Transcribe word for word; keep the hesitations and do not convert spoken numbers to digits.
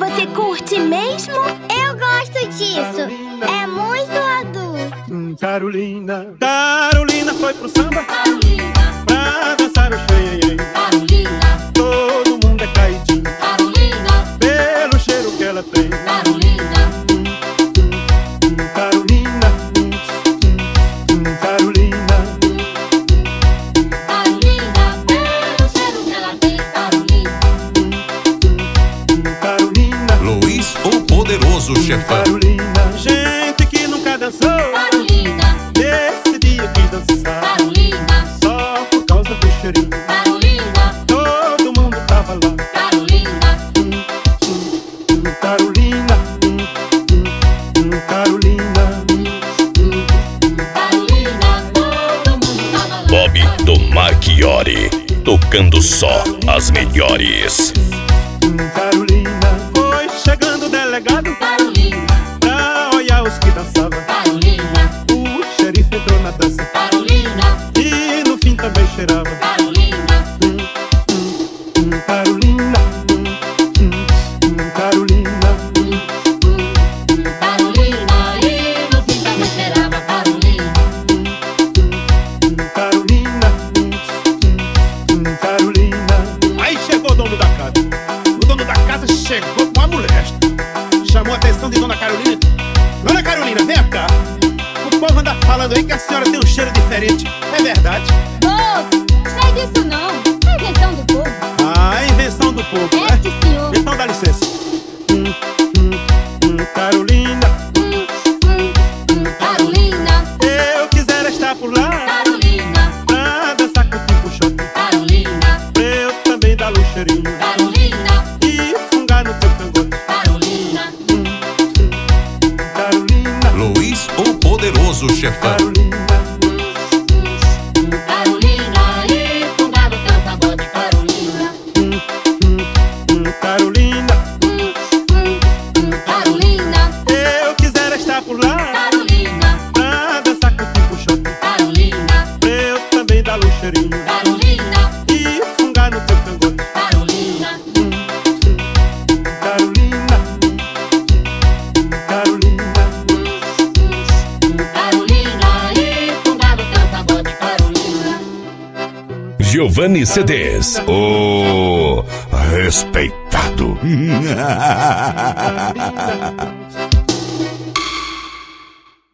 Você curte mesmo? Eu gosto disso. É muito adulto. Hum, Carolina, Carolina foi pro samba. Carolina, pra dançar o xenhenhen. Carolina, Todo mundo é caidinho Carolina, pelo cheiro que ela tem. Carolina, Hum, hum, Carolina, hum, hum, Carolina. Carolina, pelo cheiro que ela tem. Carolina, Hum, Carolina, Luiz, o poderoso chefão. Carolina. Gente que nunca dançou, Carolina, nesse dia quis dançar. Carolina, Só por causa do cheirinho, Carolina, todo mundo tava lá. Carolina, Hum, hum, hum, Carolina, hum, hum, hum, Carolina. Carolina, todo mundo tava lá. Bob do Marchiori, tocando só as melhores. Hum, Carolina. Foi chegando o delegado Carolina, pra olhar os que dançavam. Carolina, O xerife entrou na dança Carolina, e no fim também cheirava. Carolina, Hum, hum, hum, Carolina, hum, hum, hum, Carolina. Carolina, e no fim também cheirava. Carolina, Hum, Carolina, hum, hum, hum, Carolina. Aí chegou o dono da casa. O dono da casa chegou com a mulher. Chamou a atenção de Dona Carolina. Dona Carolina, vem cá. O povo anda falando aí que a senhora tem um cheiro diferente. É verdade? Oh, sai disso não. É invenção do povo. Ah, invenção do povo, É, né? sim, senhor. Então dá licença. Hum, hum, hum, Carolina, Hum, hum, hum, Carolina, eu quisera estar por lá Carolina, pra dançar com o tipo shot, Carolina, pra eu também dar o cheirinho Carolina, e fungar no teu cangote. Carolina, Hum, hum, Carolina, Luiz, o poderoso chefão. Carolina. Carolina, e fungar no teu cangote. Carolina, Hum, hum, hum, Carolina, Carolina, eu quisera estar por lá Carolina, pra dançar com o tipo shot, Carolina, pra eu também dar o cheirinho Carolina, e fungar no teu cangote. Carolina, Hum, hum, Carolina, Carolina. Carolina, e fungar no teu cangote. Carolina. Giovanni C Ds, o respeitado.